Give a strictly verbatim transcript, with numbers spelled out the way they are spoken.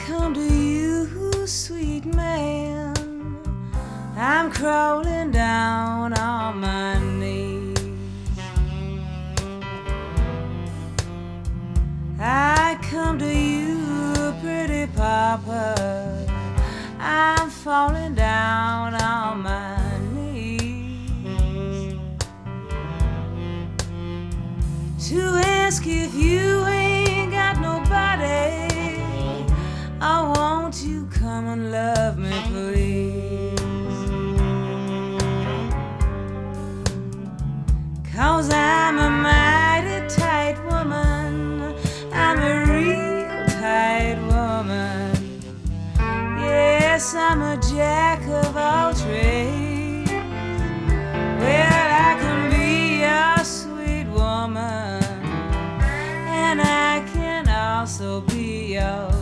come to you, sweet man. I'm crawling down on my knees. I come to you, pretty papa. I'm falling down on my knees to ask if you ain't got nobody. I want you come and love me, please. 'Cause I'm a mighty tight woman. I'm a real tight woman. Yes, I'm a jack of all trades. Well, I can be a sweet woman, and I can also be your